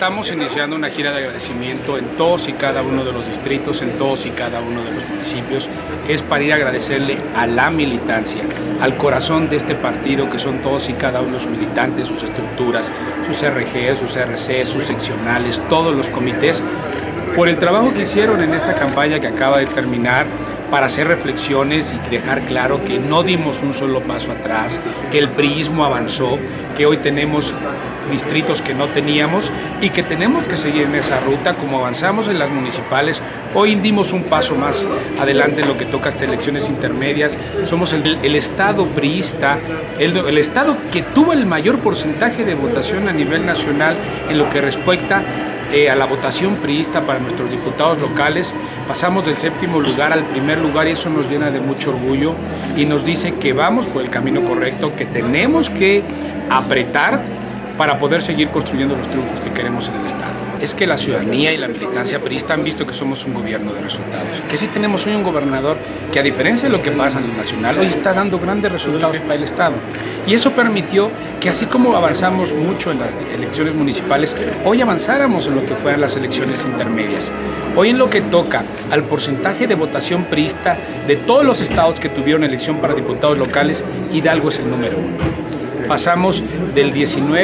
Estamos iniciando una gira de agradecimiento en todos y cada uno de los distritos, en todos y cada uno de los municipios. Es para ir a agradecerle a la militancia, al corazón de este partido, que son todos y cada uno de los militantes, sus estructuras, sus RG, sus RC, sus seccionales, todos los comités, por el trabajo que hicieron en esta campaña que acaba de terminar, para hacer reflexiones y dejar claro que no dimos un solo paso atrás, que el priismo avanzó, que hoy tenemos distritos que no teníamos y que tenemos que seguir en esa ruta como avanzamos en las municipales. Hoy dimos un paso más adelante en lo que toca estas elecciones intermedias. Somos el estado priista, el estado que tuvo el mayor porcentaje de votación a nivel nacional en lo que respecta a la votación priista para nuestros diputados locales. Pasamos del 7º lugar al 1er lugar y eso nos llena de mucho orgullo y nos dice que vamos por el camino correcto, que tenemos que apretar para poder seguir construyendo los triunfos que queremos en el Estado. Es que la ciudadanía y la militancia priista han visto que somos un gobierno de resultados, que sí tenemos hoy un gobernador que, a diferencia de lo que pasa en el nacional, hoy está dando grandes resultados para el Estado. Y eso permitió que, así como avanzamos mucho en las elecciones municipales, hoy avanzáramos en lo que fueran las elecciones intermedias. Hoy, en lo que toca al porcentaje de votación priista de todos los estados que tuvieron elección para diputados locales, Hidalgo es el número 1. Pasamos del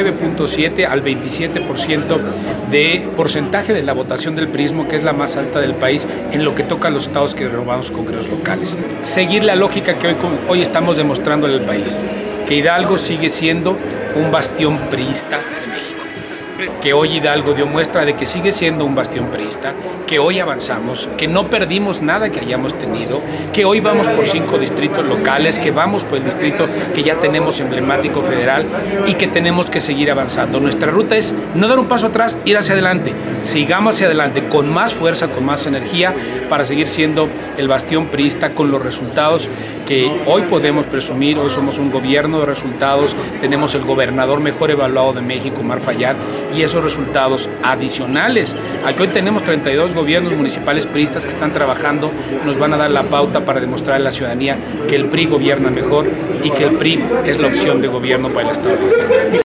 19.7 al 27% de porcentaje de la votación del priismo, que es la más alta del país en lo que toca a los estados que robamos congresos locales. Seguir la lógica que hoy estamos demostrando en el país, que Hidalgo sigue siendo un bastión priista de México, que hoy Hidalgo dio muestra de que sigue siendo un bastión priista, que hoy avanzamos, que no perdimos nada que hayamos tenido, que hoy vamos por 5 distritos locales, que vamos por el distrito que ya tenemos emblemático federal y que tenemos que seguir avanzando. Nuestra ruta es no dar un paso atrás, ir hacia adelante. Sigamos hacia adelante con más fuerza, con más energía, para seguir siendo el bastión priista con los resultados que hoy podemos presumir. Hoy somos un gobierno de resultados, tenemos el gobernador mejor evaluado de México, Omar Fayad, y esos resultados adicionales a que hoy tenemos 32 gobiernos municipales priistas que están trabajando, nos van a dar la pauta para demostrar a la ciudadanía que el PRI gobierna mejor y que el PRI es la opción de gobierno para el Estado.